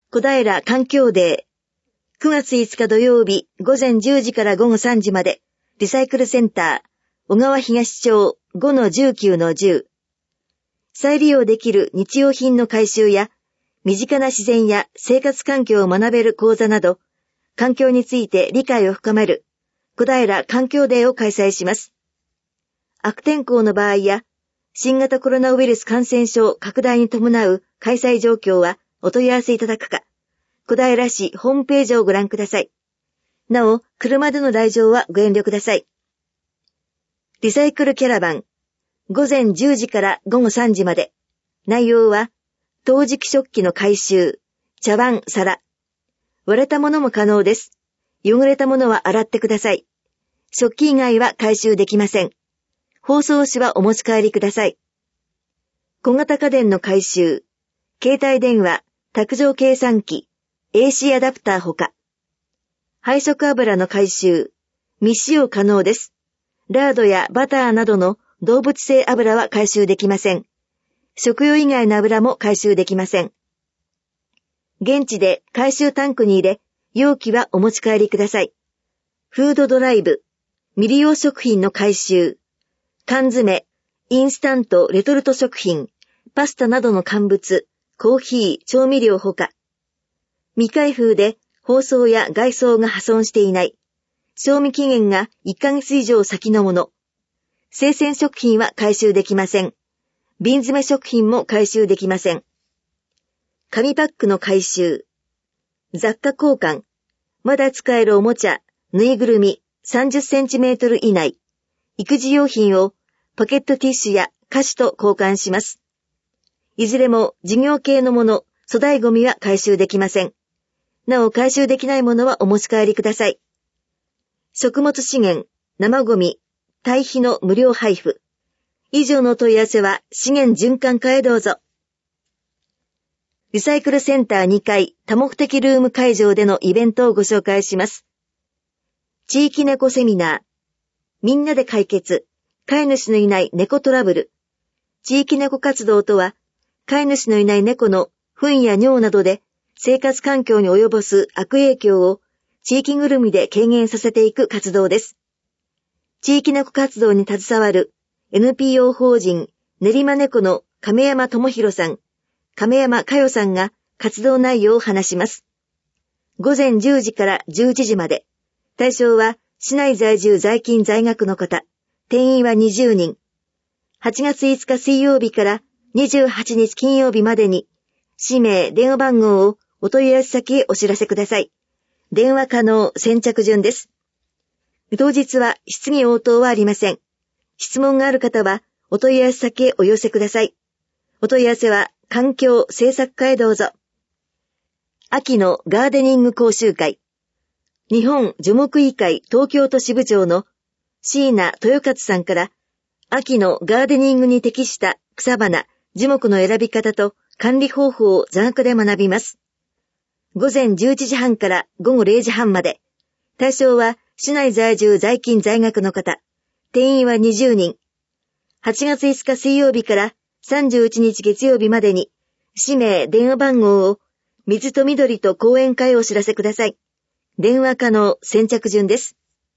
小平環境デー、9月5日土曜日午前10時から午後3時まで、リサイクルセンター、小川東町 5-19-10。再利用できる日用品の回収や、身近な自然や生活環境を学べる講座など、環境について理解を深める、小平環境デーを開催します。悪天候の場合や、新型コロナウイルス感染症拡大に伴う開催状況はお問い合わせいただくか、小平市ホームページをご覧ください。なお、車での来場はご遠慮ください。リサイクルキャラバン、午前10時から午後3時まで。内容は、陶磁器食器の回収、茶碗、皿。割れたものも可能です。汚れたものは洗ってください。食器以外は回収できません。包装紙はお持ち帰りください。小型家電の回収、携帯電話、卓上計算機、AC アダプターほか。配色油の回収、未使用可能です。ラードやバターなどの動物性油は回収できません。食用以外の油も回収できません。現地で回収タンクに入れ、容器はお持ち帰りください。フードドライブ、未利用食品の回収、缶詰、インスタント、レトルト食品、パスタなどの乾物、コーヒー、調味料ほか。未開封で包装や外装が破損していない。賞味期限が1ヶ月以上先のもの。生鮮食品は回収できません。瓶詰め食品も回収できません。紙パックの回収。雑貨交換。まだ使えるおもちゃ、ぬいぐるみ30センチメートル以内。育児用品をポケットティッシュや菓子と交換します。いずれも事業系のもの、粗大ゴミは回収できません。なお回収できないものはお持ち帰りください。食物資源、生ゴミ、堆肥の無料配布。以上の問い合わせは資源循環課へどうぞ。リサイクルセンター2階多目的ルーム会場でのイベントをご紹介します。地域猫セミナー。みんなで解決。飼い主のいない猫トラブル。地域猫活動とは、飼い主のいない猫の糞や尿などで生活環境に及ぼす悪影響を地域ぐるみで軽減させていく活動です。地域猫活動に携わる NPO 法人練馬猫の亀山智博さん、亀山佳代さんが活動内容を話します。午前10時から11時まで。対象は市内在住在勤在学の方。定員は20人。8月5日水曜日から28日金曜日までに、氏名、電話番号をお問い合わせ先へお知らせください。電話可能、先着順です。当日は質疑応答はありません。質問がある方はお問い合わせ先へお寄せください。お問い合わせは環境政策課へどうぞ。秋のガーデニング講習会。日本樹木医会東京都支部長の椎名豊勝さんから秋のガーデニングに適した草花、樹木の選び方と管理方法を座学で学びます。午前11時半から午後0時半まで。対象は市内在住在勤在学の方。定員は20人。8月5日水曜日から31日月曜日までに氏名、電話番号を水と緑と講演会をお知らせください。電話可能、先着順です。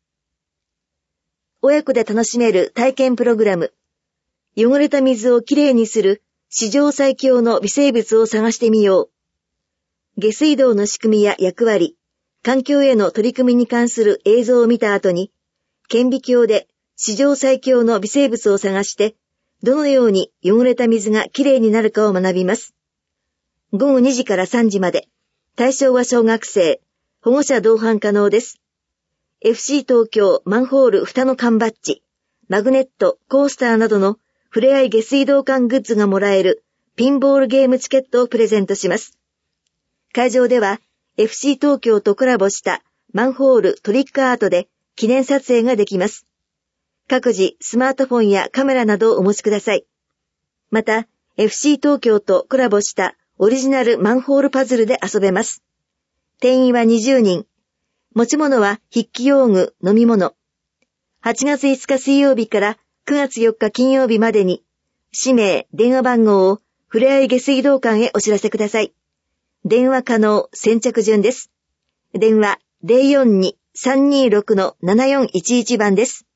親子で楽しめる体験プログラム。汚れた水をきれいにする史上最強の微生物を探してみよう。下水道の仕組みや役割、環境への取り組みに関する映像を見た後に、顕微鏡で史上最強の微生物を探して、どのように汚れた水がきれいになるかを学びます。午後2時から3時まで。対象は小学生。保護者同伴可能です。FC 東京マンホール蓋の缶バッジ、マグネット、コースターなどのふれあい下水道管グッズがもらえるピンボールゲームチケットをプレゼントします。会場では FC 東京とコラボしたマンホールトリックアートで記念撮影ができます。各自スマートフォンやカメラなどをお持ちください。また FC 東京とコラボしたオリジナルマンホールパズルで遊べます。定員は20人。持ち物は筆記用具、飲み物。8月5日水曜日から9月4日金曜日までに、氏名、電話番号をふれあい下水道管へお知らせください。 電話可能先着順です。電話 042-326-7411 番です。